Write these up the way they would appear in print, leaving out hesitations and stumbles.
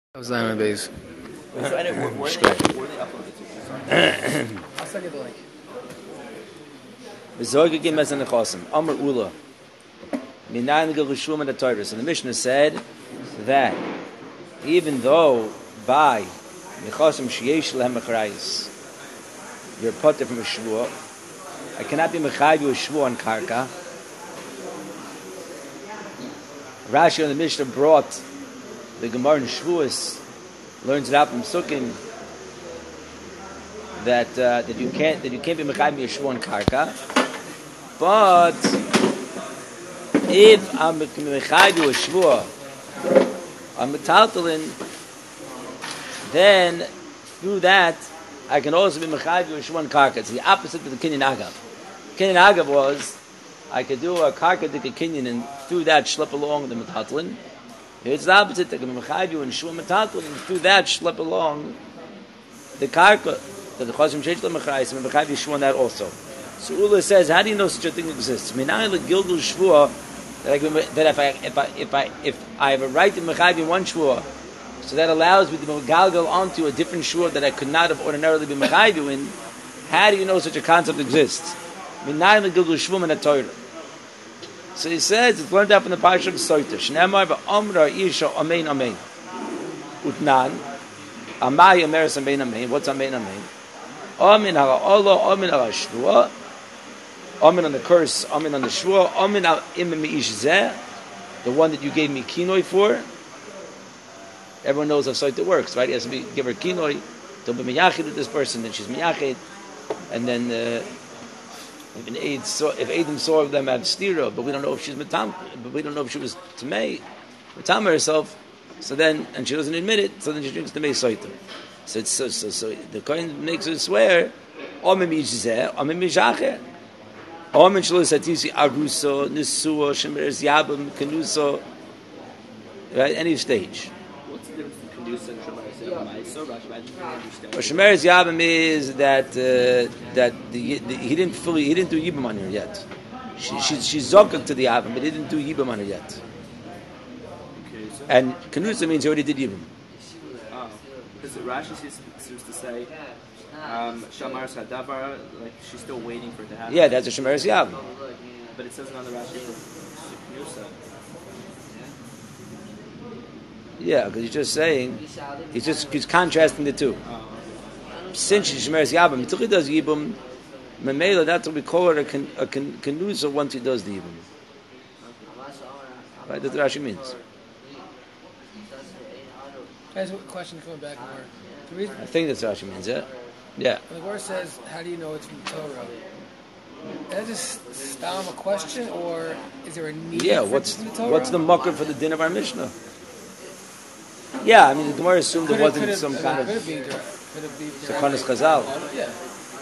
That was Diamond Base. Where they uploaded to? I'll send you the link. Amr Ula. So the Mishnah said that even though by Mechasim Sheyesh Lehem Mechrayis, you're potter from a shvua, I cannot be Mechayv you a shvua on Karka. Rashi on the Mishnah brought the Gemara in Shvuas, learns it out from Sukkim that you can't be Mechayv you a shvua on Karka. But if I'm Mechayv you a shvua on Metaltalin, then through that I can also be Mechayv you a shvua on Karka. It's the opposite of the Kinyan Agav. Kinyan Agav was I could do a Karka Dika Kinyan and through that schlep along the Metaltalin. It's the opposite. I can be Mechayv you and shvua Metaltalin and through that schlep along the Karka that the Chazim Sheish Lemechrayis and Mechayv you shvua on that also. So Ula says, how do you know such a thing exists? Minai legilgul shvua that if I have a right to mechayv in one shvua, so that allows me to galgal onto a different shvua that I could not have ordinarily been mechayv in. How do you know such a concept exists? Minai legilgul shvua min Torah. So he says it's learned out from the parsha of Soita. Shneimar v'amra isha amein amein utnan amay ameres amein amein. What's amein amein? Amin hara Allah, amin hara shvua. Amen on the curse, amen on the shvua, amen al imam ish zeh, the one that you gave me kinoi for. Everyone knows how Soita works, right? He has to give her kinoi, to be miyachid with this person, then she's miyachid, and then if Adam saw them have stira, but we don't know if she's matam, but we don't know if she was tamei, matam herself. So then, and she doesn't admit it, so then she drinks tamei Soita. So the Kohen makes her swear, amen ish zeh, amen mishacher. Omen shlo satisi aruso nisua shemeres yabam kenuso. Right, any stage. What's the difference between kenusa and shemeres yabam? Shemeres yabam is that he didn't do yibam on her yet. She's zokak to the yabam, but he didn't do yibam on her yet. Okay, so And kenusa means he already did yibam. Because Rashi seems to say Shamar Sadavar, like she's still waiting for it to happen. Yeah, that's a shemeres yabam. But it says another Rashi for Kenusa. Yeah, because he's just saying he's contrasting the two. Since she's shemeres yabam, until he does yibam, memela, that's what we call her a kenusa once he does the yibam. Right, that's what Rashi means. Guys, question coming back more. I think that's what Rashi means, yeah? Yeah. When the verse says, how do you know it's from Torah? Is that just stam a question, or is there a need Yeah, for it from the Torah? what's the mucker for the din of our Mishnah? Yeah, I mean, the Gemara assumed there wasn't some kind of Sekanas Chazal. Yeah.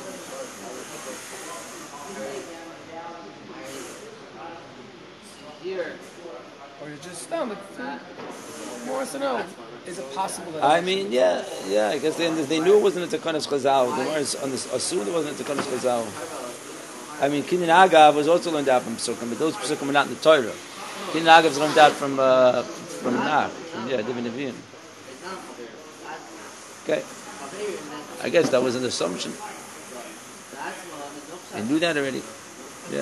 Or is it just stam? More wants to know. Is it possible that I mean, yeah, I guess they knew it wasn't a Tekanas Chazal. The Gemara assumed it wasn't a Tekanas Chazal. I mean, Kinyan Agav was also learned out from Pesukim, but those Pesukim were not in the Torah. Kinyan Agav was learned out from Nach, Divin Nevi'im. Okay. I guess that was an assumption. They knew that already. Yeah.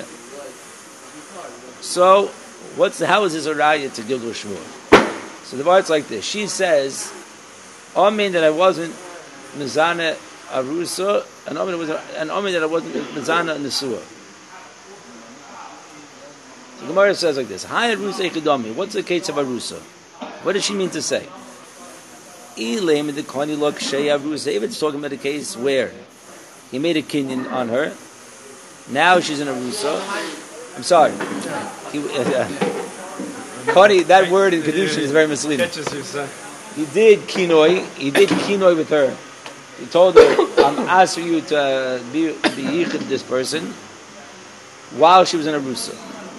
So, how is this a raya to Gilgul Shmuel? So the part's like this. She says, Amen that I wasn't Mizana Arusa, and Amen that I wasn't Mizana Nesua. So the Gemara says like this, Hi Arusa Echidami, what's the case of Arusa? What does she mean to say? If it's talking about a case where he made a kinyan on her, now she's in Arusa. I'm sorry. Kani, that word in Kedushin is very misleading. He did kinoi with her. He told her, I'm asking you to be yichid this person while she was in Arusa.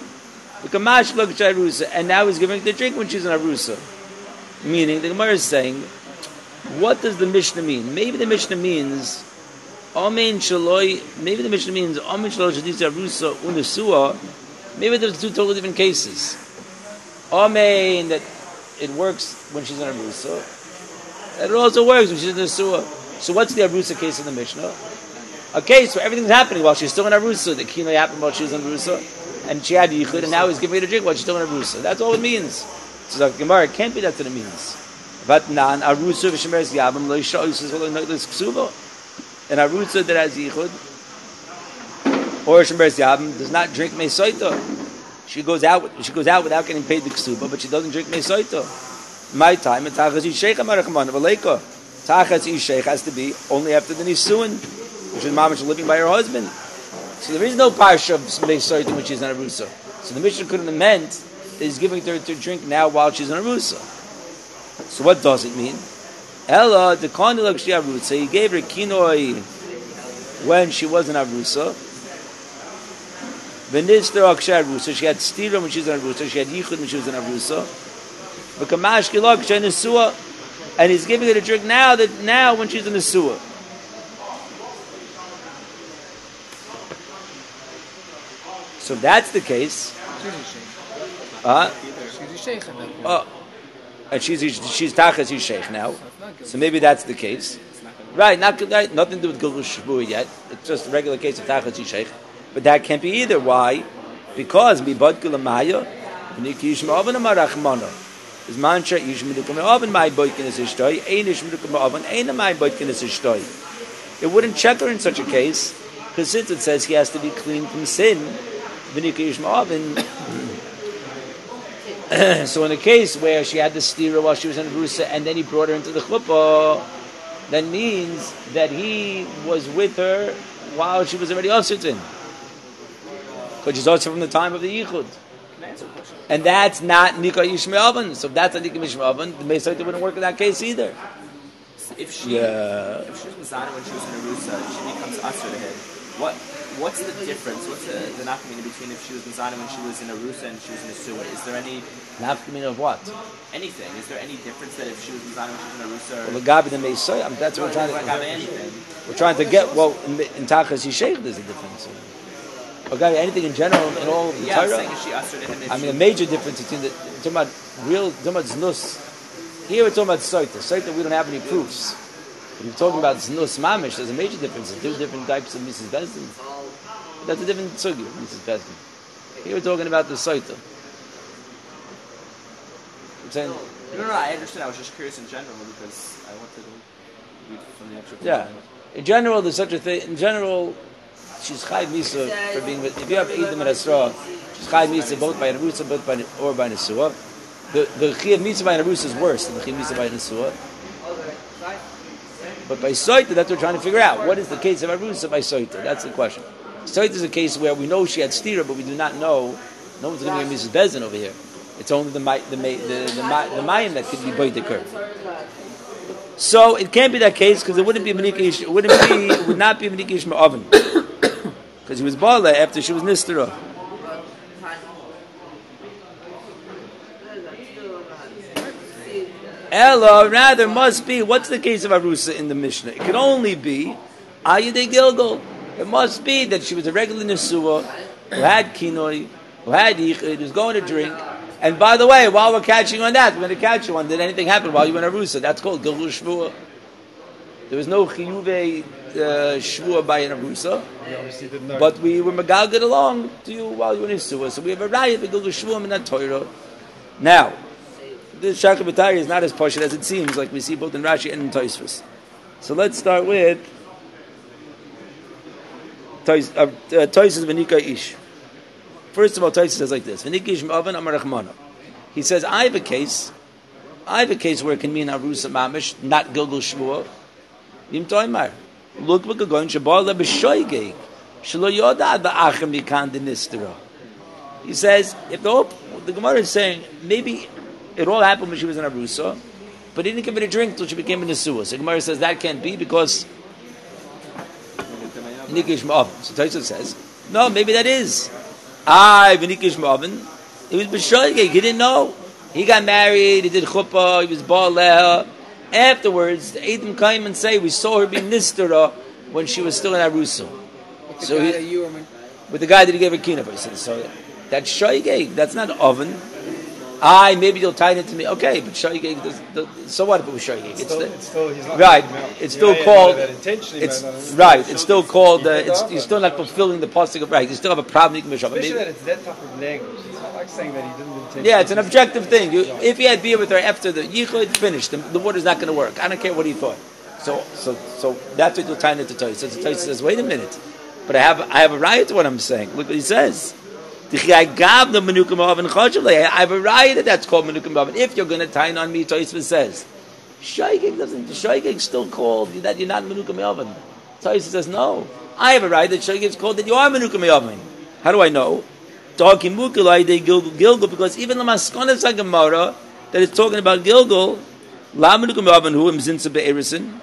And now he's giving her the drink when she's in Arusa. Meaning, the Gemara is saying, what does the Mishnah mean? Maybe the Mishnah means Amen Shaloi, maybe the Mishnah means Amen Shaloi Shadisa Arusa Unusua. Maybe there's two totally different cases. Amen that it works when she's in Arusa, That it also works when she's in the Suah. So what's the Arusa case in the Mishnah? A case where everything's happening while she's still in Arusa. The Kinoi happened while she was in Arusa, and she had Yichud, and now he's giving her a drink while she's still in Arusa. That's all it means. So the Gemara, it can't be that's what it means. But nan Arusa v'shemeres yabam lo yisha yisas v'lo noilis ksuva. An Arusa that has Yichud, or shemeres yabam, does not drink Mesoita. She goes out without getting paid the ksuba, but she doesn't drink Mesoita. My time, and Tachas Yisheich Amarachman, Valeka. Tachas Yisheich has to be only after the Nisuin, which is Mamash living by her husband. So there is no Parsha of Mesoita when she's in Arusa. So the Mishnah couldn't have meant that he's giving her to drink now while she's in Arusa. So what does it mean? Ella, the Kondilak Shri Arusa, he gave her Kinoi when she was in Arusa. V'nistar Akshay Arusa, she had Stira when she was in Arusa, she had Yichud when she was in Arusa. V'kamash Kilak Shay Nesua, and he's giving her a drink now when she's in Nesua. So if that's the case, and she's Tachas Yisheich now, so maybe that's the case. Right, nothing to do with Gilgul Shvu yet. It's just a regular case of Tachas Yisheich. But that can't be either. Why? Because Mibad Kulamaya, Niki Yishma Oven Amarachmana. Is Mancha Yishma Oven my Boykin is Ishtoi, Ein Yishma Oven, Ein my Boykin is Ishtoi. It wouldn't check her in such a case, because since it says he has to be clean from sin, Niki Yishma Oven. So in a case where she had the stira while she was in Rusa and then he brought her into the chuppah, that means that he was with her while she was already Ositin. Because she's also from the time of the Yichud. And that's not Nika Yishmei Oven. So if that's a Nika Yishmei Oven, the Mesoita wouldn't work in that case either. If she was Mazana when she was in Arusa, she becomes Asr ahead. What's the difference? What's the nafkamina between if she was Mazana when she was in Arusa and she was in Asua? Is there any nafkamina of what? Anything? Is there any difference that if she was Mazana when she was in Arusa? Well, the Gabi the Mesoita. That's what we're trying to. We're trying to get. Well, in Tachas Yisheich, there's a difference. Okay, anything in general in all of the Torah. I mean, a major difference between talking about znus. Here we're talking about soita. Soita, we don't have any proofs. But if you're talking about znus mamish, there's a major difference. There's two different types of Mrs. Bezdin. That's a different sugi of Mrs. Bezdin. Here we're talking about the soita. I'm saying. No, I understand. I was just curious in general because I wanted to read from the actual. Yeah, in general, there's such a thing. In general. She's Chai Misa for being with. If you have Edom and Asra, she's Chai Misa both by Narusa, both by or by Nesua. The Chai Misa by Narusa is worse than the Chai Misa by Nesua. But by Soita, that's what we're trying to figure out. What is the case of Arusa by Soita? That's the question. Soita is a case where we know she had stira, but we do not know. No one's going to be Mrs. Bezin over here. It's only the Mayim that could be Boydikar. So it can't be that case because it wouldn't be Menika. It would not be Menika Yishma Oven. Because he was Bala after she was Nistera. Ella, rather, must be, what's the case of Arusa in the Mishnah? It can only be Ayidei Gilgal. It must be that she was a regular Nesua, who had Kinoi, who had Yichud, who was going to drink. And by the way, while we're catching on that, we're going to catch you on, did anything happen while you were in Arusa? That's called Gilgal Shvua. There was no Chiyuve Shvua by an Arusa. But we were Megalgad along to you while you were in Isua. So we have a riot with Gilgal Shvua in that Torah. Now, this Shaka B'tari is not as partial as it seems, like we see both in Rashi and in Tosfos. So let's start with Tosfos V'nika Ish. First of all, Tosfos says like this: V'nika Ish M'avan Amar Rachmana. He says, I have a case where it can mean Arusa Mamish, not Gilgal Shvua. Yim Toimar. Look what going Shabar Le B'shoigeg Shelo Yoda Ba'achem Yikan Denistera. He says, if the Gemara is saying maybe it all happened when she was in Arusa, but he didn't give it a drink until she became a Nesua. So the Gemara says that can't be because Nikish Ma'avin. So Tosfos says, no, maybe that is. V'nikish Ma'avin. It was B'shoigeg. He didn't know. He got married. He did chuppah. He was Baal Leha. Afterwards, the Eidim came and say we saw her be Nistera when she was still in Arusa. With the guy that he gave her kina for. So that's shoygeg. That's not oven. Maybe you'll tie it to me. Okay, but Shoigeg, so what if it was Shoigeg? It's still, he's not right. It's still called. It's right. It's still called. You're still not fulfilling the pasuk of right. You still have a problem. You can be Especially that it's that type of language. It's not like saying that he didn't intend. Yeah, it's an objective thing. If he had beer with her after the yichud, finished. The water's not going to work. I don't care what he thought. So that's what you're tying it to Tosfos. So the Tosfos says, wait a minute, but I have a right to what I'm saying. Look what he says. I have a right that's called menukim b'oven. If you're going to tie it on me, Tosfos says, Shoigeg still called that you're not menukim b'oven. Tosfos says, no. I have a right that Shoigeg is called that you are menukim b'oven. How do I know? Because even the Maskonas HaGemara that is talking about Gilgul, La menukim b'oven hu im zinsa be'erisin,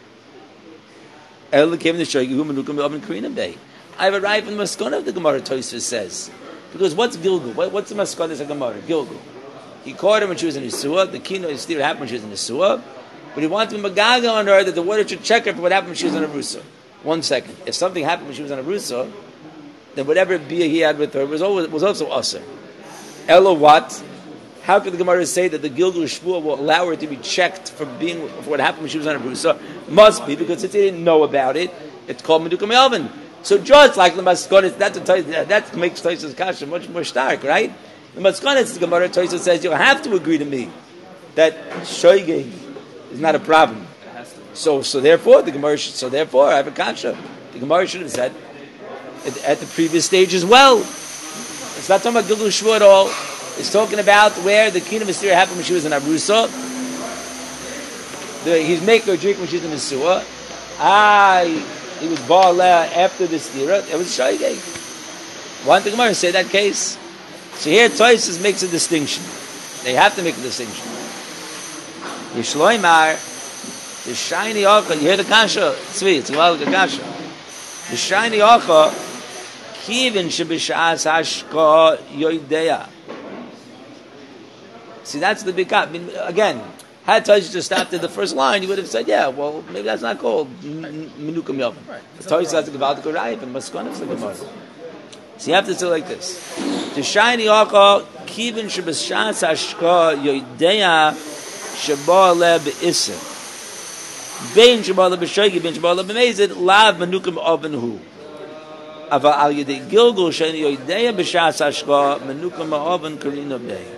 El came the Shoigeg hu menukim b'oven karina bei. I have a right from the Maskona of the Gemara, Tosfos says. Because what's Gilgul? What's the Maskonas HaGemara? Gilgul. He caught her when she was in Yisua. The kino is still happened when she was in Yisua. But he wanted to be magaga on her that the water should check her for what happened when she was on a Rusa. 1 second. If something happened when she was on a Rusa, then whatever beer he had with her was also usher. Ella what? How could the Gemara say that the Gilgul Shvuah will allow her to be checked for what happened when she was on a Rusa? Must be, because since he didn't know about it, it's called Menukim Elvin. So just like the Maskonis, that makes Tosfos Kasha much more stark, right? The Maskonis, the Gemara Tosfos says, you have to agree to me that Shoigeg is not a problem. So therefore, I have a Kasha. The Gemara should have said at the previous stage as well. It's not talking about Gilgul Shvuah at all. It's talking about where the Kingdom of Assyria happened when she was in Arusa. He's making her drink when she's in Asua. He was Baaleh after the stira. It was Shoigeg. Why don't the Gemara say that case? So here Tosfos makes a distinction. They have to make a distinction. Yishloimar, the shiny ocha. You hear the kasha? Tzvi, it's a lot of the kasha. The shiny ocha, kivin shebishas hashka yoideya. See, that's the big cut. I mean, again, had Tosfos just stopped at the first line, he would have said, yeah, well, maybe that's not called Menukim Yovim. Right. Tosfos has to give out the Gorayim and Maskonis the Gemara. So you have to say like this. The shiny ocha, kivin shebishas hashka yoideya sheba le be'isim. Bein sheba le b'shoigi, bein sheba le b'mezid, lav menukim oven hu. Aval al yedei Gilgul sheni yoideya b'shas hashka, menukim oven karina bei.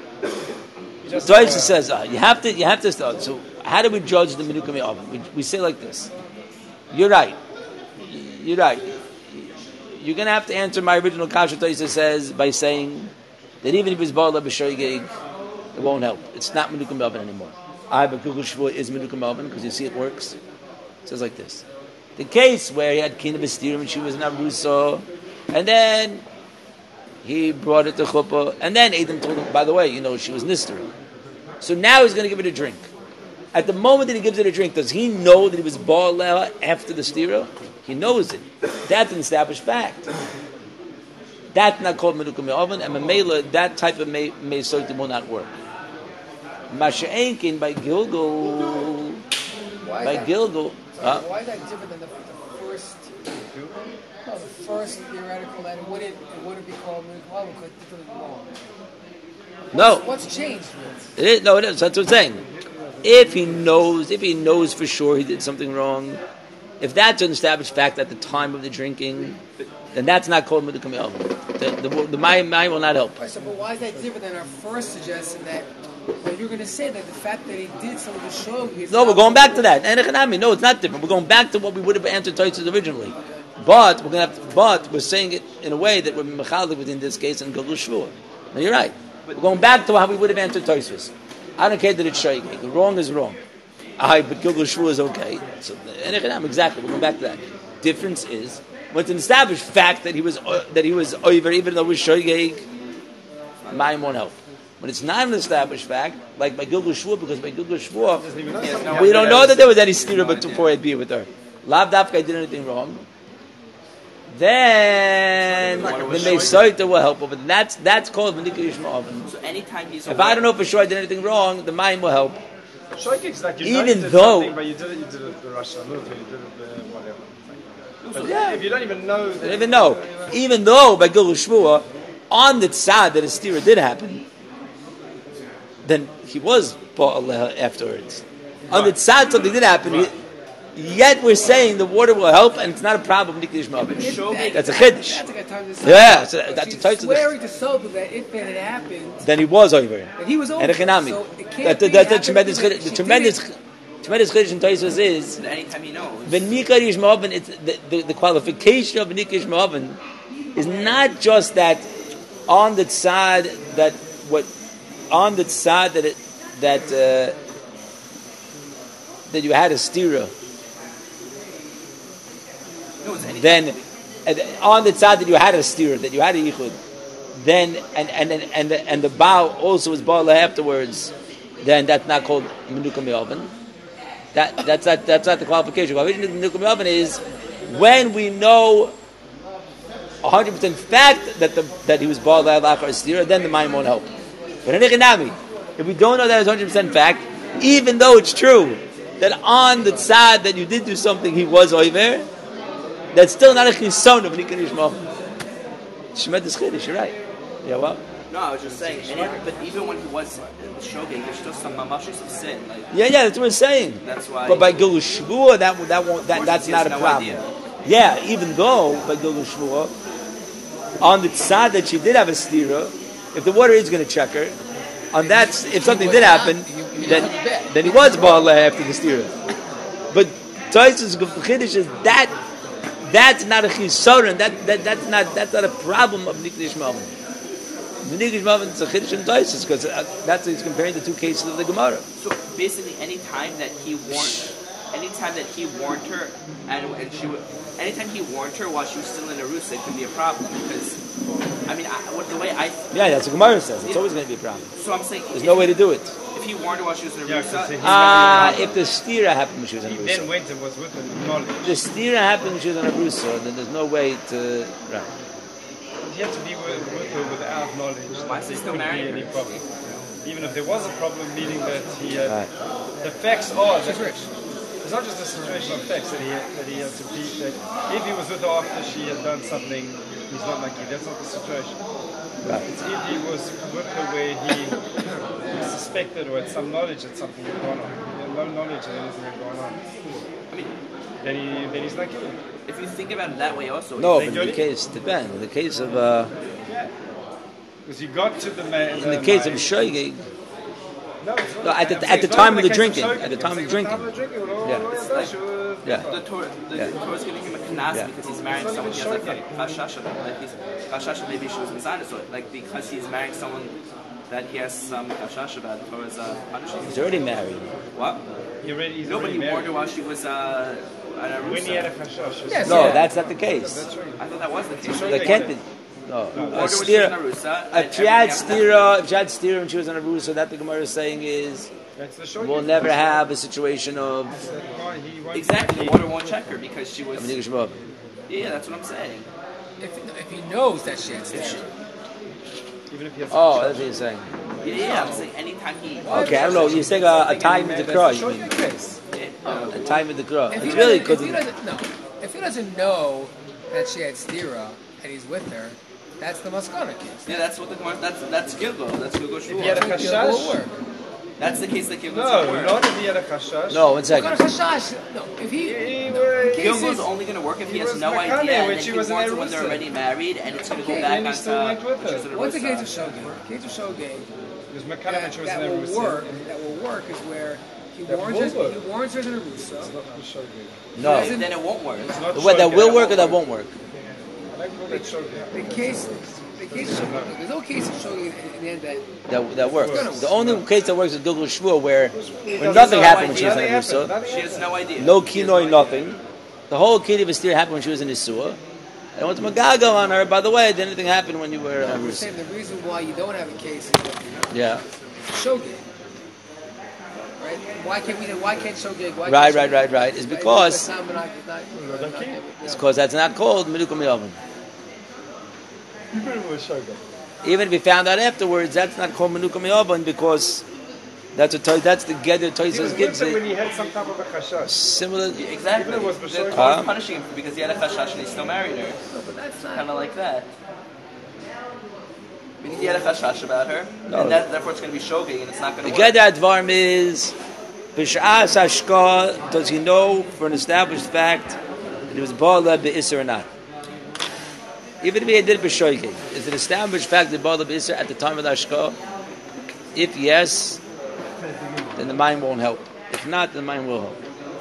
Tosfos says you have to start. So how do we judge the menukim oven? We say like this. You're right. You're going to have to answer my original kasha. Tosfos says by saying that even if it's ba'ala b'shoigeg, it won't help. It's not menukim oven anymore. But Gilgul Shvuah is menukim oven because you see it works. It says like this. The case where he had Kina B'stirim and she was in Arusa, and then he brought it to chuppah, and then Adam told him, by the way, she was Nistera. So now he's going to give it a drink. At the moment that he gives it a drink, does he know that he was Ba'aleh after the stira? He knows it. That's an established fact. That's not called Menukim Oven, and Mamela, that type of Meisotim will not work. Masha'enkin by Gilgul. Why is that different than the first? No, the first theoretical that it wouldn't be called Menukim Oven because it's wrong. No. What's changed? It is. That's what I'm saying. If he knows for sure he did something wrong, if that's an established fact at the time of the drinking, then that's not called Menukim Oven. The mind will not help. Right, so, but why is that different than our first suggestion that you're going to say that the fact that he did some of the show? No, we're going back to that. No, it's not different. We're going back to what we would have answered Tosfos originally. But we're saying it in a way that we're mechalik within this case in Gilgul Shvuah. Now you're right. We're going back to how we would have answered Tosfos. I don't care that it's Shoigeg. Wrong is wrong. But Gilgul Shvuah is okay. So exactly. We're going back to that. Difference is when it's an established fact that he was over, even though it was Shoigeg, mine won't help. When it's not an established fact, like by Gilgul Shvuah, because by Gilgul Shvuah, we don't know that there was any stira but before I'd be with her. Lav Dafka did anything wrong. Then the Meisoita will help, but that's called Menukim Oven. So anytime he's if I don't know for sure I did anything wrong, the mind will help. Shoigeg's like even though, but you did it the Russia move, you did it the whatever. But if you don't even know, even though by Gilgul Shvuah on the tzad that a stira did happen, then he was Ba'al afterwards. On the tzad, something did happen. Yet we're saying the water will help, and it's not a problem. That's a chiddush. That's a good time to say. Yeah, so that's a She's type swearing to Sober that if it had happened, then he was over. that he was over. And a chinami. So it can't That's be the tremendous happened the because tremendous she did tremendous chiddush in Tosfos is Anytime he knows. when Nikar Yish Ma'oven, it's the qualification of Nikar Yish Ma'oven is not just that on the tzad that what on the tzad that you had a stira. No, it's anytime. Then on the tzad that you had a stira, that you had a yichud, then and the bow also was bala afterwards, then that's not called menuka me'oven. That's not the qualification. The qualification of menuka me'oven is when we know 100% fact that he was bala lachar stira, then the mind won't help. But in Echinami, if we don't know that it's 100% fact, even though it's true that on the tzad that you did do something he was over, that's still not a chison of Nikar Yish Ma'oven. Shemet is chiddush, you're right. Yeah, well? No, I was just saying, but even when he was shogeg, there's still some mamashos of sin. Like, Yeah, that's what we're saying. That's why. But by Gilul Shvuah, that's he not has a no problem. idea. Yeah, even though by Gilul Shvuah, on the tzad that she did have a stira, if the water is going to check her, on that, if something did happen, then he was ba'al after the stira. But Tosfos chiddush is that's not a chisaron. That's not a problem of Nikar Yish Ma'oven. The Nikar Yish Ma'oven is a chiddush in Tosfos because that's he's comparing the two cases of the Gemara. So basically, anytime that he warned her, and she would, anytime he warned her while she was still in Arusa, it could be a problem because, I mean, the way I. Yeah, that's what Gemara says. It's always going to be a problem. So I'm saying There's no way to do it. if he warned her while she was in Yeah, Arusa, 'cause he- If the stira happened when she was in He then Arusa. went and was with the knowledge. The stira happened when she was in Arusa, then there's no way to. Right. He had to be with her without knowledge. Why is he There still couldn't be married? any problem. Even if there was a problem, meaning that he had. Right. The facts are that it's not just a situation of facts that he had to be. That if he was with her after she had done something, he's not lucky. That's not the situation. Right. It's if he was with her where he suspected or had some knowledge that something had gone on. He had no knowledge that anything had gone on. I mean, Then he's not guilty. if you think about it that way, also. No, They but in got the it? case, depends. In the case of Because you got to the man. in the case of shoygig, No, it's not. No, at the time of the drinking. At the time of the drinking. Yeah. Yeah. The Torah is giving him a knas Yeah. because he's marrying someone he has like a chashasha. Like he's chashasha, maybe she was mizana, so like because he's marrying someone that he has some chashash about, the Torah is punishing him. he's already married. What? He's No, but he already warned her married. while she was at Arusa. When he had a chashash. Yes. No, Yeah. that's not the case. That's right. I thought that was the case. That can't be. No, Warned her when she was in Arusa. if she had stira when she was in a Arusa, that the Gemara is saying is That's the shogeg. we'll never have a situation of He won't- Exactly, the water won't check her because she was. Nikar Yish Ma'oven. Yeah, that's what I'm saying. If he knows that she had stira. Even if he has Oh, that's what you're saying. Yeah, I'm saying anytime he. Okay, I don't know. You're saying a time with the cross. You mean Yes. a time with the cross? If It's he really doesn't- because if he doesn't know that she had stira and he's with her, that's the maskana case. Yeah, that's what the that's Gilgal. That's Gilgal If he had a Shmuel. Gilgal will chashash. work. That's the case that Gilgal No, doesn't work. not if he had a chashash. no. 1 What second. kind of chashash? No, if he. He No, was- the case Gilgal's is- only going to work if he He has was no Makane idea, and when then she he was in wants it when they're Erusa. already married, and it's going to go Okay, back and he still onto. went with her. which is an What's the Arusa. case of shogeg? The case of shogeg Because Makana when she was in that will Erusa. work. That will work is where he That warns will her. work. He warns her in a rusa. It's not the shogeg. No. Then it won't work. It's not That shogeg. will work or that won't work. I like call it shogeg. The case of shogeg. There's no case of shogeg in the end that That works. The only case that works is Gilgal Shvuah where doesn't nothing know happened when she was in idea. Arusa. She has no idea. No kinoi, nothing. The whole kid of Esther happened when she was in Isua. And went to Magago on her. By the way, did anything happen when you were in we're Arusa? saying the reason why you don't have a case is that Yeah. shogeg. Right? Why can't we? Why can't shogeg? Why Right, can't right, right, right. It's because it's because that's not called Menuka Me'oven. You put it with shogeg. Even if we found out afterwards, that's not called Menuka Me'oven because that's the Geder He was Toysas with gives her when it. he had some type of a chashash. Similar. Exactly. Even it was The B'shogeg. Torah is punishing him because he had a chashash and he still married her. but that's not. Kind of like that. Meaning he had a chashash about her, No. and therefore it's going to be shogeg, and it's not going The to work. Gedad Dvarm is B'sh'as Hashka. Does he know for an established fact that he was Ba'ala B'Isser or not? Even if he did B'shoigeg, is it established fact that Ba'ala B'Isser at the time of the Hashka? If yes, then the mind won't help. If not, then the mind will help.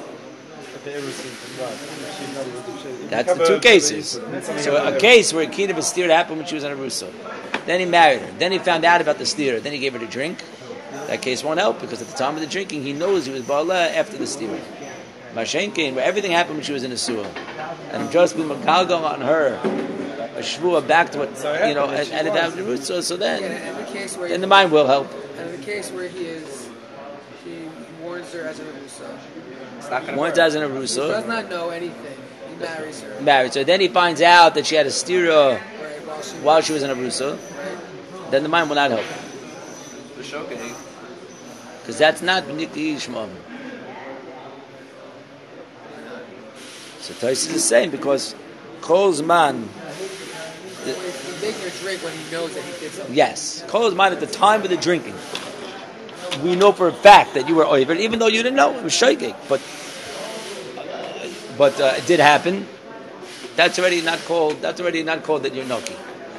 That's the two cases. So a case where a kid of a steer happened when she was on a russo. Then he married her. Then he found out about the steer. Then he gave her to drink. That case won't help because at the time of the drinking, he knows he was Ba'ala after the steer. Mashenkin, where everything happened when she was in a sewer. And just with Magalgal on her, a shvua back to what, and it happened to russo. So then, in the case where then the mind will help. And in the case where he warns her as a Russo. It's not going to Once work. as an He Arusa, does not know anything. He marries her. married. So then he finds out that she had a stira Right, while she was in Arusa. Then the mind will not help. The shogeg. Because that's not Nikli Yishmael. So Tais is the same because Kol's man, He's making her drink when he knows that he did something. yes, Kol's man at the time of the drinking. We know for a fact that you were over, even though you didn't know it was shaking. But it did happen. That's already not called. That's already not called that you're noki.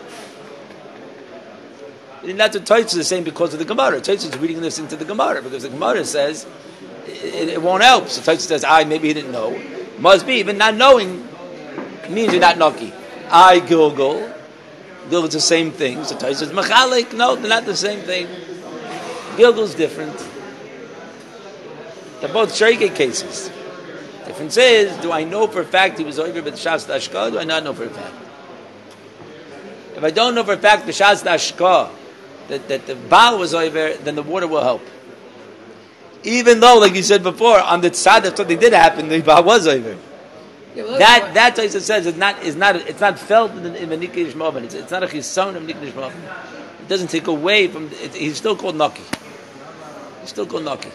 And that's what Tais is saying because of the Gemara. Tais is reading this into the Gemara because the Gemara says it won't help. So Tais says, maybe he didn't know. Must be even not knowing means you're not noki. Gilgal. Gilgal's the same thing. So Tais says machalik. No, they're not the same thing. Gilgal's different. They're both shayke cases. Difference is, do I know for a fact he was over b'shas dashka? Do I not know for a fact? If I don't know for a fact b'shas dashka that the Baal was over, then the water will help. Even though, like you said before, on the tzad if something did happen, the Baal was over. Yeah, well, That Taisa says it's not felt in the Nikli Yishmael. It's not a chison of Nikli Yishmael. It doesn't take away from. He's still called Naki. He's still called Naki.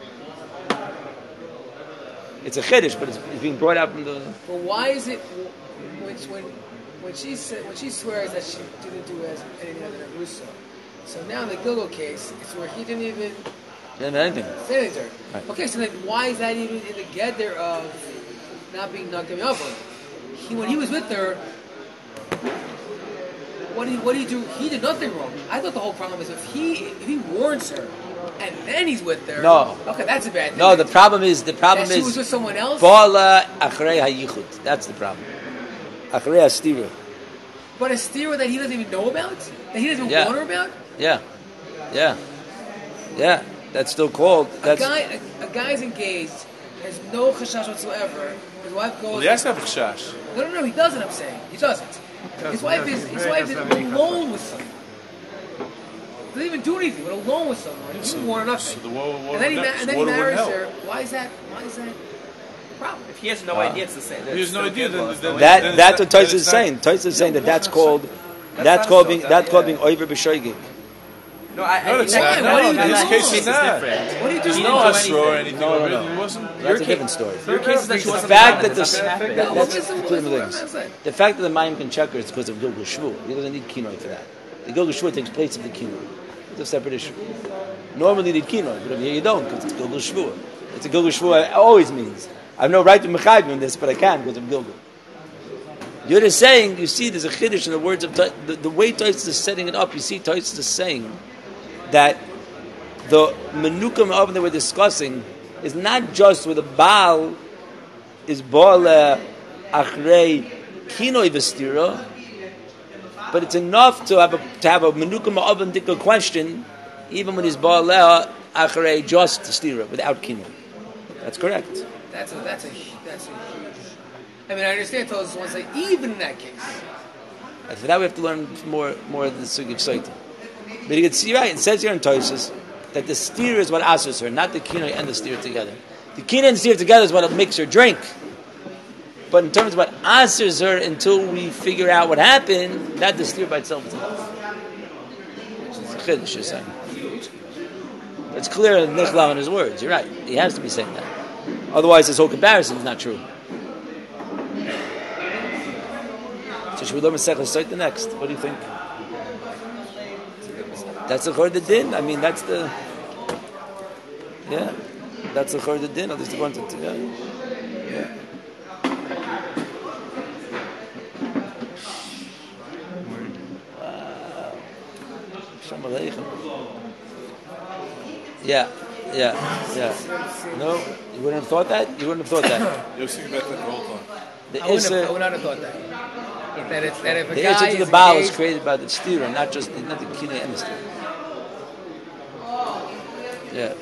It's a chiddush, but it's being brought out from the. But why is it when she swears that she didn't do anything other than Russo? So now in the Gilgal case, it's where he didn't even Anything. say anything to her. Right. Okay, so then why is that even in the gather of not being Nagam Yavon? When he was with her, what did he do? He did nothing wrong. I thought the whole problem is if he warns her and then he's with her. No. Okay, that's a bad thing. No, the problem is that she was with someone else. Bala achrei hayichud. That's the problem. Achrei hastira. But a steer that he doesn't even know about, that he doesn't even Yeah. warn her about. Yeah. That's still called. A guy's engaged, has no chashash whatsoever. His wife goes. Well, he has to have chashash. No, he doesn't. I'm saying he doesn't. His wife is alone with someone. Doesn't even do anything, but alone with someone. He didn't warn her nothing. So the water And then he wouldn't marries help. her. Why is that a problem? If he has no idea, it's the same. He has no idea. Then That's what Tais it's is not- saying. Tais is saying that's called not being over b'shoigig. No, it's Why? not. What do you In do this wrong? case, it's not. What do you do? There's He no didn't do asra or anything. anything. No. It wasn't. That's a different story. Your case is that she The wasn't fact blind, that it's not gonna happen. that's including the things. The fact that the Mayim can check her is because of Gilgal Shvu. He doesn't need kinoi for that. The Gilgal Shvu takes place of the kinoi. It's a separate issue. Normally you need kinoi, but over here you don't because it's Gilgal Shvu. It's a Gilgal Shvu. It always means I have no right to mechayv in this, but I can because of Gilgal. You're just saying. You see, there's a chiddush in the words of the way Tais is setting it up. You see, Tais is saying that the menukam oven that we're discussing is not just where the Baal is Ba'ala achrei kinoi v'stira, but it's enough to have a menukam oven dikka question, even when he's Ba'ala achrei just stira without kinoi. That's correct. That's a huge. I mean, I understand Todos wants to say even in that case. And for that we have to learn more of the sugi of Saitim. But you can see right. It says here in Tosfos that the steer is what asers her, not the kinoi and the steer together. The kinoi and the steer together is what makes her drink. But in terms of what asers her until we figure out what happened, that the steer by itself is enough. Which is a chiddush you're saying. It's clear in Nichlau in his words. You're right. He has to be saying that. Otherwise, this whole comparison is not true. So should we learn Masechah Sotah next? What do you think? That's the chord of din. I mean, that's the that's the chord of din. At least the one to Wow. Shalom Aleichem. Yeah. No, you wouldn't have thought that. You wouldn't have thought that. You're thinking about that the whole time. I would not have thought that. That if a The guy answer to is the Baal is engaged- created by the stira, not the kinoi and the stira. Yeah.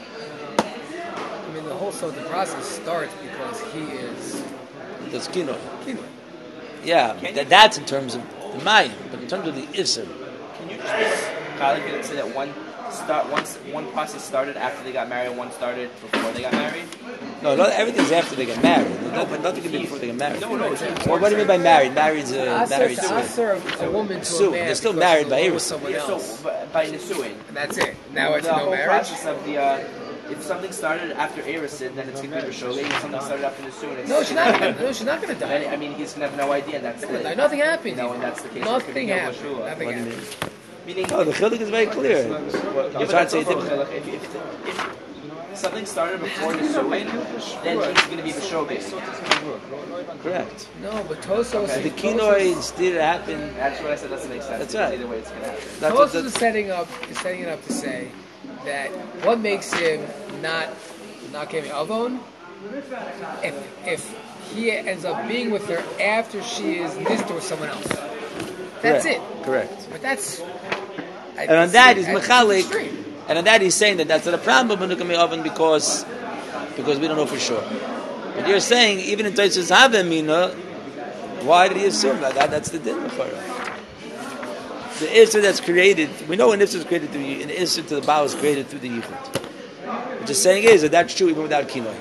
I mean, the whole the process starts because he is That's kinoi. kinoi. Yeah, that's in terms of the mayim, but in terms of the isser. Can you just say that one process started after they got married and one started before they got married? No, everything's after they get married. Nothing can be before they get married. No. Well, what do you mean by married? Married's married. Aser a woman to Sue. a man. They're still because married she by was Eris. someone Yeah, else. so by Nisuin. And that's it. Now it's The no whole marriage. process of the if something started after Erisid, then it's going to be B'Shogeg. If something started after Nisuin, it's No, she's not gonna die. I mean, he's going to have no idea, and that's the, Nothing happened. and that's the case. Nothing happened. Nothing What do you happened. mean? Meaning, Oh, the chiluk is very clear. You're trying to say different. if something started before Nisuin, then he's going to be B'Shogeg. Correct. No, but Tosos. The kinoi instead happened. That's what I said. Doesn't make sense. That's because right. Either way, it's going to happen. That's what Tosos is setting it up to say that what makes him not giving avon if he ends up being with her after she is nisted with someone else. That's it. Correct. But that's. And on that is that's mechalik. extreme. And on that he's saying that that's not a problem, but oven because we don't know for sure. But you're saying even in Tosos Havemina, why did he assume that? That's the din before. The Isser that's created, we know an Isser is created through an Isser to the Baal is created through the Yichud. What you're saying is that that's true even without kinoi.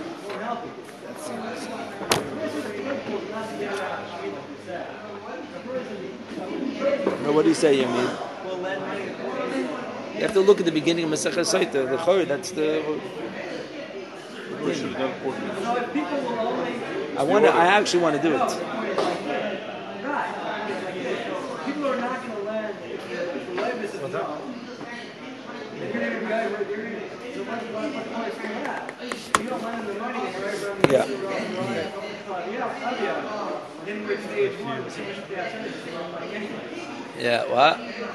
No, what do you say, Yamid? You have to look at the beginning of Masechah Saita, the Chor, that's the... I actually want to do it. Yeah. Yeah, what?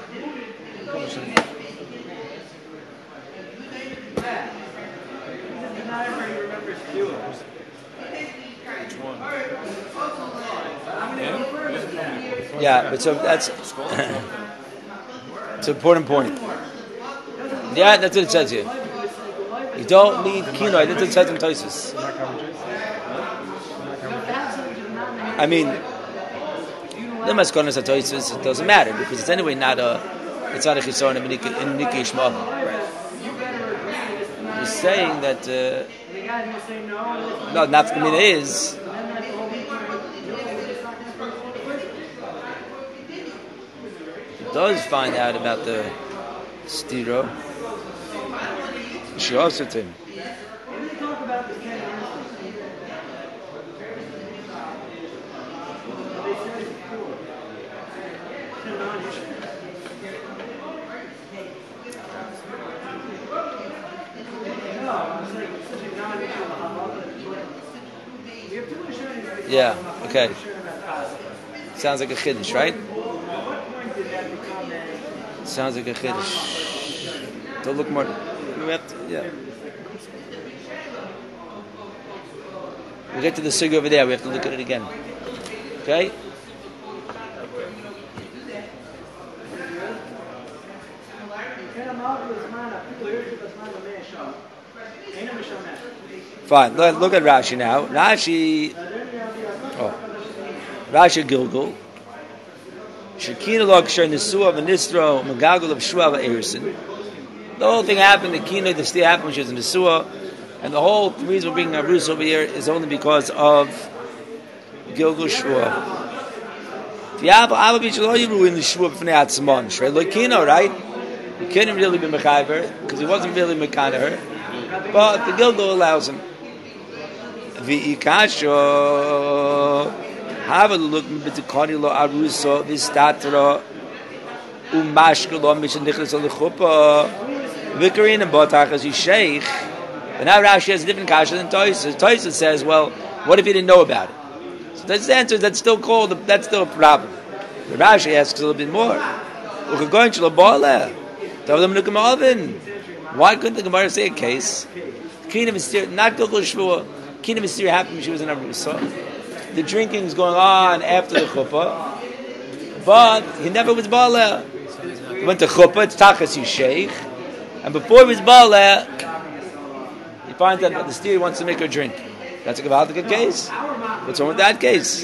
Yeah, but so that's it's an important point. Yeah, that's what it says here. You don't need kinoi. That's what it says in Tosos. I mean, the maskonas at Tosos, it doesn't matter because it's anyway not a chisaron in Nikki Yishmael. You're saying that no, nafkamina is. Does find out about the stiro. She also to him. Yeah, okay. Sounds like a chiddush, right? Sounds like a chiddush. Don't look more. We have to, yeah. We get to the sugi over there. We have to look at it again. Okay. Fine. Look at Rashi now. Rashi Gilgul. Shekina log sher nisua v'nistro megagul of shua v'erison. The whole thing happened. The kina, the stay happened when she was in nisua, and the whole reason we're bringing Arus over here is only because of Gilgul shua. V'yav alavish lo yiru in the shua b'fnei atzmon. Shrei lo kina, right? He couldn't really be mechayver because he wasn't really mekana her, but the Gilgul allows him. V'ikasho. Have a look at the Kari lo aruso v'statra. Umashkel Mishnah Nichlas on the Chuppah. Vikarin and Botach as he sheikh. But now Rashi has a different kasha than Toysa. Toysa says, well, what if he didn't know about it? So that's the answer. That's still a problem. But Rashi asks a little bit more. Why couldn't the Gemara say a case? Kina Mystir, not Gilgul Shvua. Kina Mystir happened when she was in Arusa. The drinking is going on after the chuppah, but he never was Baaleh. He went to chuppah, it's Tachas Yisheich, and before he was Baaleh, he finds out that the steer wants to make her drink. That's a Gavaldic case. What's wrong with that case?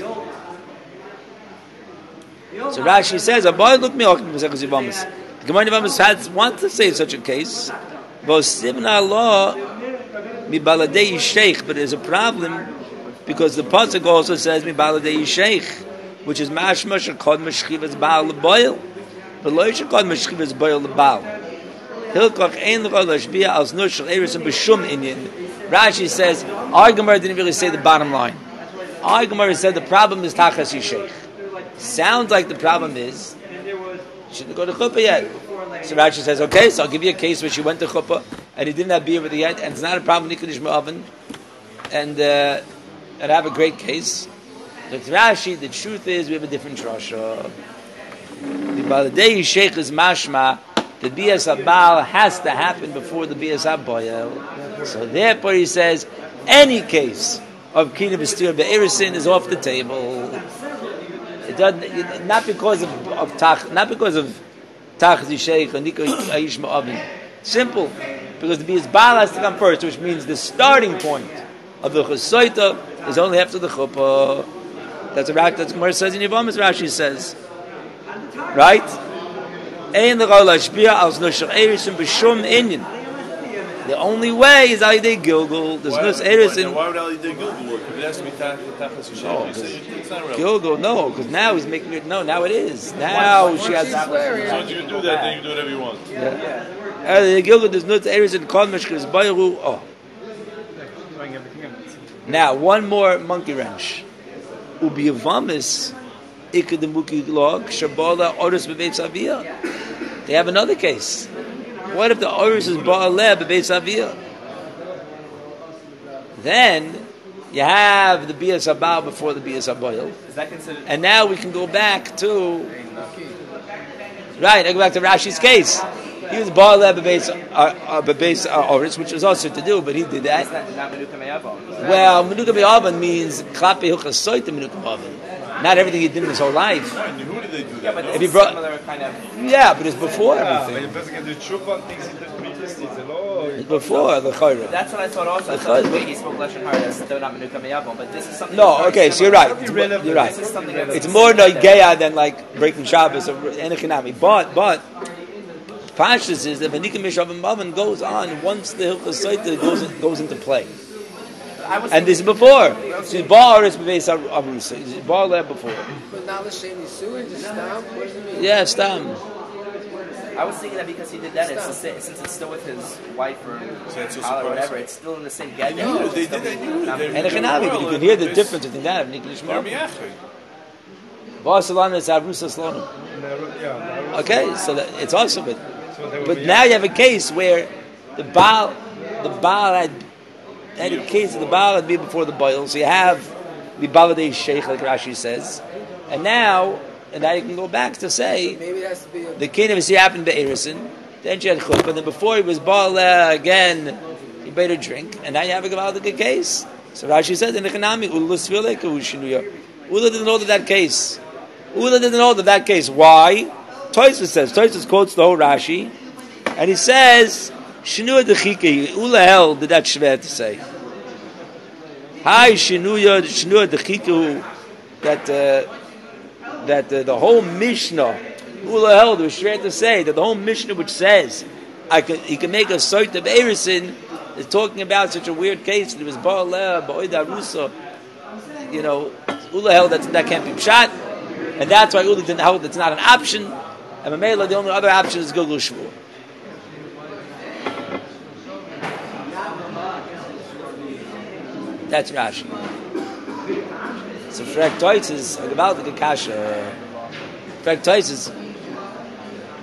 So Rashi says, the Gemara wants to say such a case, but there's a problem because the pasuk also says mibaladei sheikh, which is mashma shekod meshchivas baal leboil, but lo shekod meshchivas boil lebaal. Hilkoch ein l'cholash bia als nur shel eris and b'shum inyan. Rashi says our Gemara didn't really say the bottom line. Our Gemara said the problem is tachas yisheich. Sounds like the problem is she didn't go to chuppah yet. So Rashi says, okay, so I'll give you a case where she went to chuppah and he didn't have beer with her yet, and it's not a problem nikudish ma'aven, and have a great case. But Rashi, the truth is we have a different drasha. The baladei sheikh is mashma. The bias abal has to happen before the bias aboyel. So therefore he says any case of kina b'stir be'erisin is off the table. It doesn't, not because of tach zisheich or niko aish ma'avin. Simple, because the bias bal has to come first, which means the starting point of the chesoita is only after the chuppah. That's what Gemara says in Yevamos. Rashi says, right? The only way is Alidei Gilgul. There's no Erisin. Why would Alidei Gilgul work? If it has to be Tachas Yisheich, it's not relevant. Gilgul, no, because now he's making it. No, now it is. Now she has. So once you can do that, then you can do whatever you want. Alidei Gilgul, there's no Erisin. Kol Meshkis Bayru. Oh. Now one more monkey wrench. Ubi Yavamis. They have another case. What if the Oris is Baaleh Bebeis Aviyah? Then you have the Bias Abal before the Bias Aboil. And now we can go back to... Right, I go back to Rashi's case. He was Baaleh Bebeis Oris, which was also to do, but he did that. Well, Menuka Me'avan means Klape Huchasoit to Menuka Me'avan. Not everything he did in his whole life. Who did they do that? Yeah, but if he brought, similar kind of... Yeah, but it's before everything. It's before the Chayra. That's what I thought also. I thought the way he spoke Lashon Hara, that's still not Menuka Me'avan, but this is something... No, okay, so you're right. You're right. It's more Noigeya than like breaking Shabbos or Enochinami. But Pashtus is that Menuka Me'avan goes on once the Hilchos Soita goes into play. And this is before. So bar is bebeis arusa. Bar led before. But now the shame is suing just stam. What does it mean? Yeah, stam. I was thinking that because he did that, since it's still with his wife or or whatever, it's still in the same get. No, they did. And but you can hear the difference between that and Niklish Mar. Bar Salana is arusa salana. Okay, so it's also but now you have a case where the Baal had a case of the Baal had been before the boil, so you have the Baladei Sheikh, like Rashi says, and now you can go back to say maybe it has to be the king of Yisrael happened to Erison, then she had Chuppah, and then before he was Baal again, he made a drink, and now you have a Gavaldic case. So Rashi says in the Chanami, Ula didn't know that case. Ula didn't know that case. Why? Toysus quotes the whole Rashi, and he says, Shinua dechike, Ula held did that shver to say. Hi Shinua dechike that the whole Mishnah Ula held was shver to say that the whole Mishnah which says he can make a sort of Erison is talking about such a weird case that it was Baaleh Ba'oida Rusa. You know, Ula held that can't be pshat, and that's why Ula didn't hold it's not an option. And Mamela, the only other option is Gilgul Shvur. That's Rashi. So Frek Toitz is about the Kasha. Frek Toitz is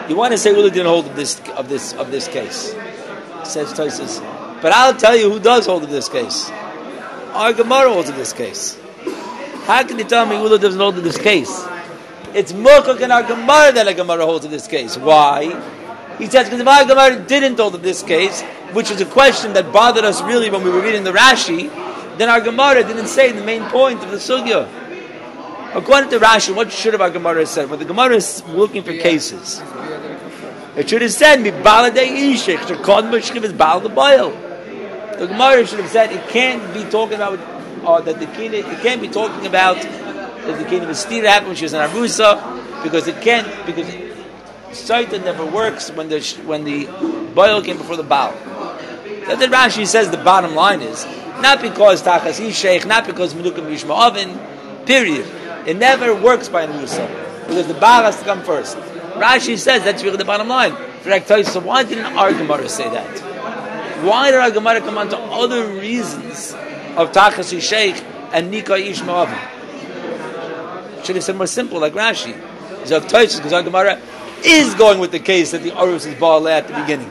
You want to say Ula didn't hold of this case, says Tosfos. But I'll tell you who does hold of this case. Our Gemara holds of this case. How can you tell me Ula doesn't hold of this case? It's Mukuk in our Gemara that our Gemara holds of this case. Why? He says because if our Gemara didn't hold of this case, which is a question that bothered us really when we were reading the Rashi, then our Gemara didn't say the main point of the sugya. According to Rashi, what should have our Gemara said? Well, the Gemara is looking for cases. It should have said, "Mi baladei ishik shekod mishchiv is bal the boil." The Gemara should have said it can't be talking about that the kina. It can't be talking about that the kina of stira happened when she was in Arusa, because Saita never works when the boil came before the Baal. That's what Rashi says. The bottom line is not because Tachas Sheikh, not because Menukim Yishma Oven. Period. It never works by Arusa because the Baal has to come first. Rashi says that's really the bottom line. So why didn't our Gemara say that? Why did our Gemara come on to other reasons of Tachas Sheikh and Nika Yishma Oven? Should have said more simple, like Rashi. Because our Gemara is going with the case that the Arus is Baal at the beginning.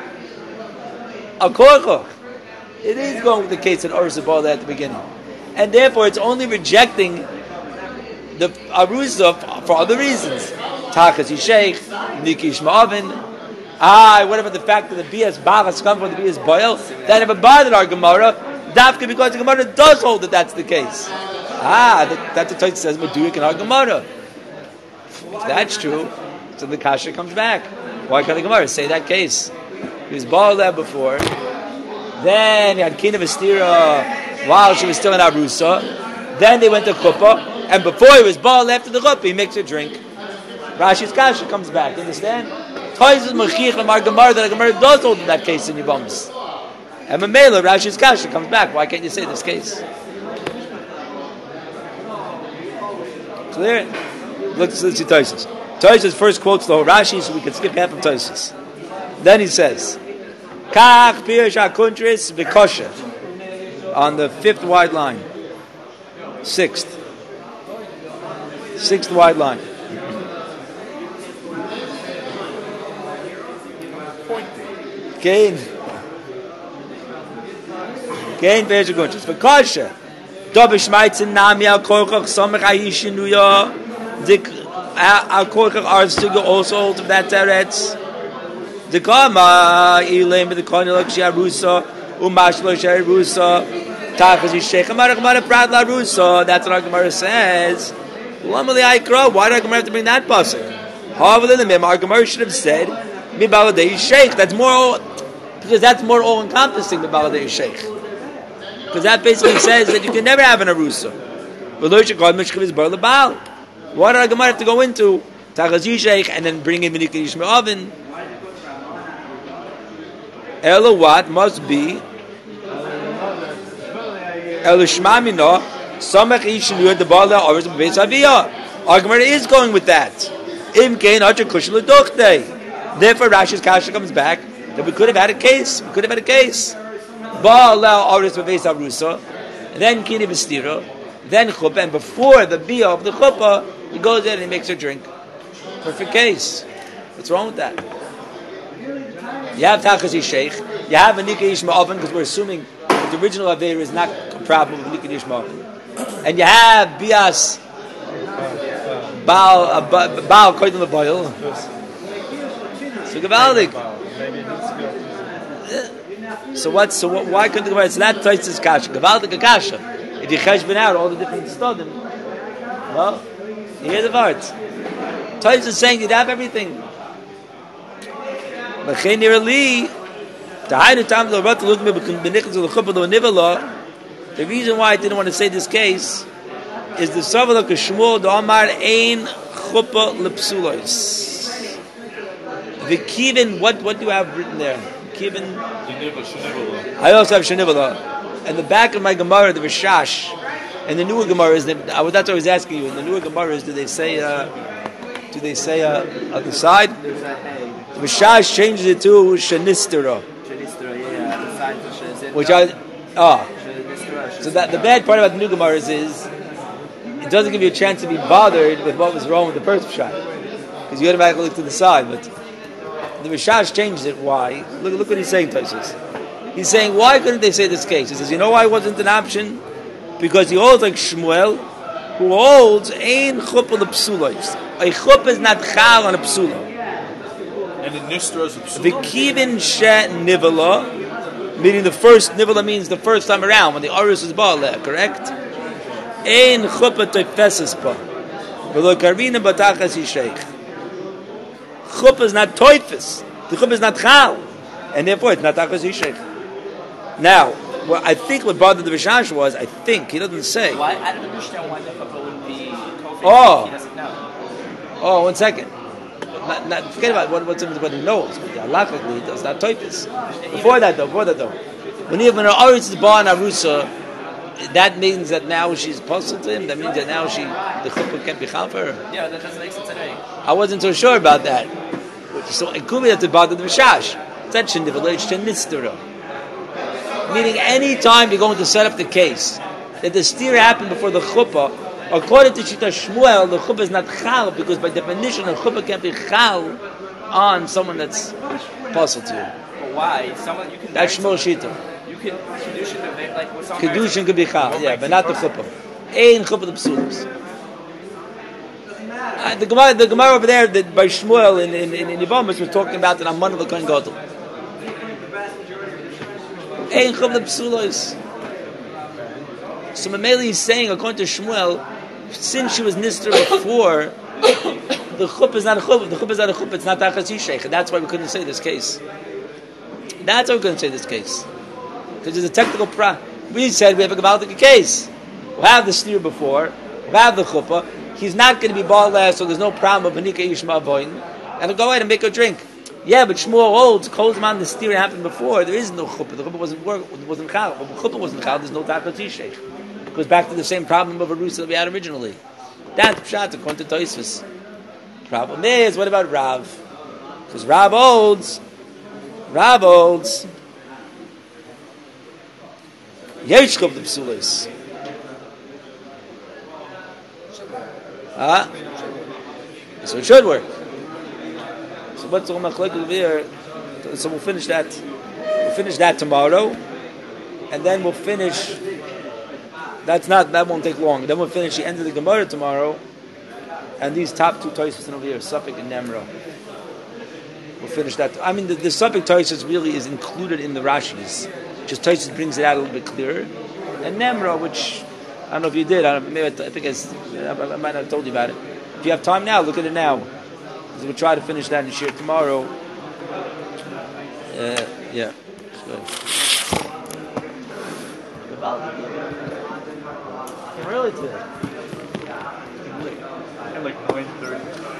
It is going with the case that Arus is Baal at the beginning. And therefore it's only rejecting the Arusa for other reasons. Tachas Sheikh, Nikish Ma'avin. What about the fact that the BS Baal has come from the BS Baal? That never bothered our Gemara. Dafka because the Gemara does hold that that's the case. That's the Tosfos says Meduik in our Gemara. If that's true, so the Kasha comes back. Why can't the Gemara say that case? He was Baal there before. Then he had Kina Vestira while she was still in Arusa. Then they went to Chuppah, and before he was Baal after the Chuppah, he makes her drink. Rashi's Kasha comes back. Understand? Tosfos Mechich and our Gemara that the Gemara does hold in that case in Yibams. And Mamela, Rashi's Kasha comes back. Why can't you say this case? Clear? Let's see Tosfos. Tosfos first quotes the whole Rashi, so we can skip half of Tosfos. Then he says, Kach Pirush HaKuntris V'Kosher, on the fifth wide line. Sixth wide line. Gain Pirush HaKuntris V'Kosher. Dobish Maitzin Nami Al Korchach Somech Ayishinuya Dik Al Korchach Arzuga also holds of that teretz. The Kama Ilim the Konilak Sharusa Umashlo Sharusa Tachas Sheikh Amar Prat La Rusa. That's what our Gemara says. Lamali Aikra. Why did our Gemara have to bring that pasuk? However, than the Mem, our Gemara should have said Mi Baladei Sheikh. That's more because that's more all encompassing the Baladei Sheikh. Because that basically says that you can never have an Arusa. Why did our Gemara have to go into Tachas Sheikh and then bring in Menukim Yishma Oven? Ela what must be Ela Shmamina Samach Ishinu the Bala or Beis Aviyah. Our Gemara is going with that. Imkein Acha Kushel Dochte. Therefore Rashi's Kasha comes back that we could have had a case. Ba'ala Oris Beis Arusa, then Kini Vestira, then Chuppah, and before the Bia of the Chuppah, he goes in and he makes her drink. Perfect case. What's wrong with that? You have Tachas Sheikh, you have a Nika Yishma Oven, because we're assuming that the original Aveira is not a problem with Nika Yishma Oven. And you have Bias Baal Koydin L'Boil. So Gavaldik. So why couldn't the Gemara? It's not Tosfos Kasha. Gavaldik Kasha. If you cheshbon out all the different studim, well, you hear the words. Tosfos is saying you'd have everything. The reason why I didn't want to say this case is the Saval of Shmuel the Amar Ein Chuppah Lepsulos. The Kivin, what do you have written there? Kivin. I also have Shenivala. And the back of my Gemara, the Rishash, and the newer Gemara is. That's what I was asking you. In the newer Gemara is, do they say on the side? The Rishash changes it to Shenistera. Which so that the bad part about the new Gemara is it doesn't give you a chance to be bothered with what was wrong with the first shot, because you automatically look to the side. But The Rishash changes it. Why? Look what he's saying, Tosfos. He's saying, why couldn't they say this case? He says, you know why it wasn't an option? Because he holds like Shmuel, who holds ein chuppah l'psulos. A chuppah is not chal on a psula. And the nistra is a psula? V'kivin she nivala, meaning the first nivala means the first time around, when the Arus is ba'aleh, correct? Ein chuppah tefeses pa. V'lo karina batachas yisheich. Chuppah is not toifes. The chuppah is not chal. And therefore it's not tachas yisheich. Now, well, I think what bothered the Rishash was, I think, he doesn't say. Why? I don't understand why the chuppah would be tofik. Oh. He doesn't know. Oh, 1 second. Forget about what he knows. Halachically, he does not toifes. Before that though, when an Aretz is born Arusa, that means that now she's puzzled to him. That means that now the chuppah can't be chal for her. Yeah, that doesn't make sense today. I wasn't so sure about that. So it could be that it bothered the Rishash. That's meaning any time you're going to set up the case that the steer happened before the chuppah, according to Shita Shmuel, the chuppah is not chal because by definition a chuppah can't be chal on someone that's puzzled to you. But why? Someone you can. That's Shmuel Shita. You can kedushin like with someone. Kedushin could be chal, yeah, but not the chuppah. Ein chuppah the psulos. The Gemara over there that by Shmuel in Yevamos was talking about that Amman of the Kohen Gadol. Ein chuppah the psulos. So Mameli is saying, according to Shmuel, since she was nister before, the chuppah is not a chuppah. The chuppah is not a chuppah. It's not tachas yisheich. And that's why we couldn't say this case. That's why we couldn't say this case. Because there's a technical we said we have a Gavaldic case. We'll have the steer before. We'll have the chuppah. He's not going to be bald last, so there's no problem of Benika Yishma Avoin. And he'll go ahead and make a drink. Yeah, but Shmuel holds, calls him on the steer happened before. There is no chuppah. The chuppah wasn't chal. When the chuppah wasn't chal, there's no tachas yisheich. It goes back to the same problem of Arusa that we had originally. That's pshat according to Tosfos. Problem is, what about Rav? Because Rav holds. Yeshkov the psulos. So it should work. So what's the machlek over here? So we'll finish that. We'll finish that tomorrow, and then we'll finish. That won't take long. Then we'll finish the end of the Gemara tomorrow, and these top two Tosfos over here, Suffolk and Nemro. We'll finish that. I mean, the Suffolk Tosfos really is included in the Rashis. Just Tosfos brings it out a little bit clearer, and Nemro, which I don't know if you did. I might not have told you about it. If you have time now, look at it now. So we'll try to finish that and share it tomorrow. Yeah. Really today. Like 9:30.